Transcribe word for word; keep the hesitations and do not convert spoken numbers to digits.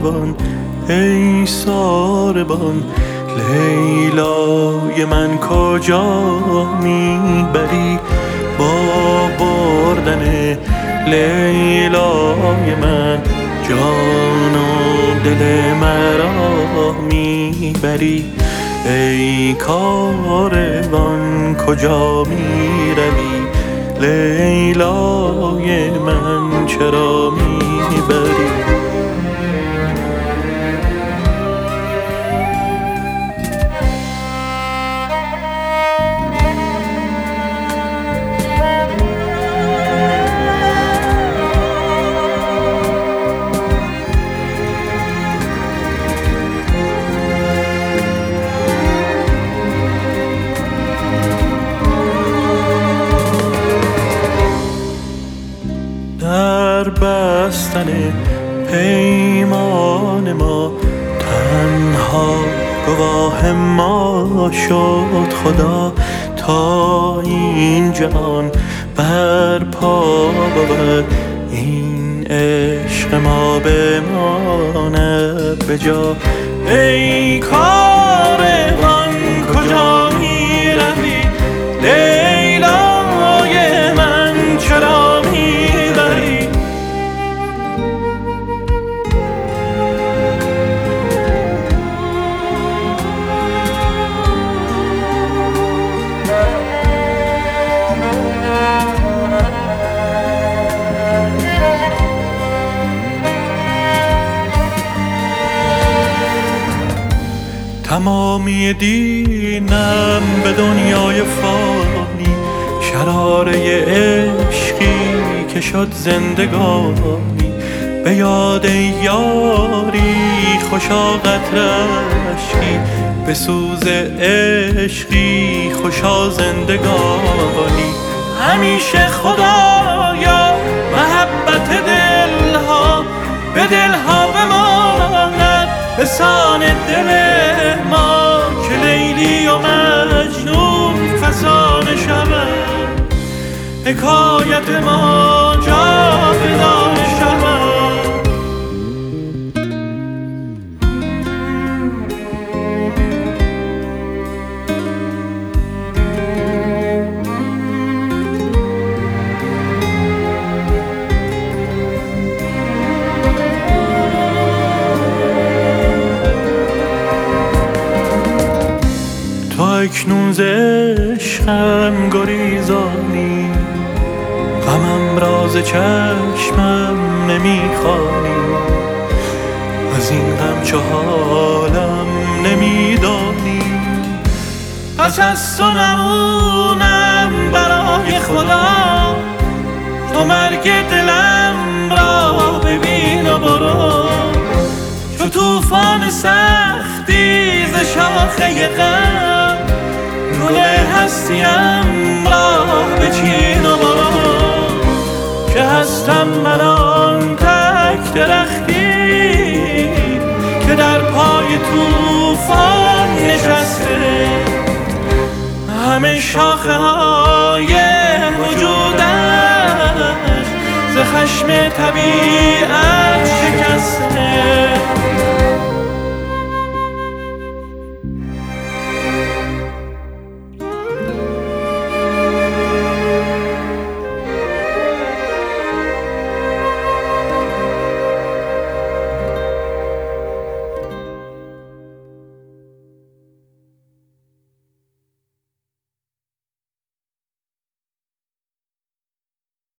کاروان ای ساربان، لیلای من کجا میبری؟ با بردن لیلای من جان و دل مرا میبری. ای کاروان کجا میروی؟ لیلای من چرا میبری؟ در بستن پیمان ما تنها گواه ما شد خدا، تا این جهان بر پا بود این عشق ما بماند به جا. ای کاروان کجا میروی؟ لیلای من چرا میبری؟ تمامی دینم به دنیای فانی، شراره عشقی که شد زندگانی. به یاد یاری خوشا قطره اشکی، به سوز عشقی خوشا زندگانی. همیشه خدایا محبت دلها به دلها بماند، به سان دل ما که لیلی و مجنون فسانه شود. حکایت ما جاودانه شود. تو اکنون ز عشقم گریزانی، غمم را ز چشمم نمیخوانی. از این غم چه حالم نمیدانی. پس از تو نمونم برای خدا، تو مرگ دلم را ببین و برو. چو طوفان سختی ز شاخه غم، گل هستیم را بچین و برو. که هستم من آن تک درختی که در پای طوفان نشسته. همه شاخه های وجودش ز خشم طبیعت شکسته.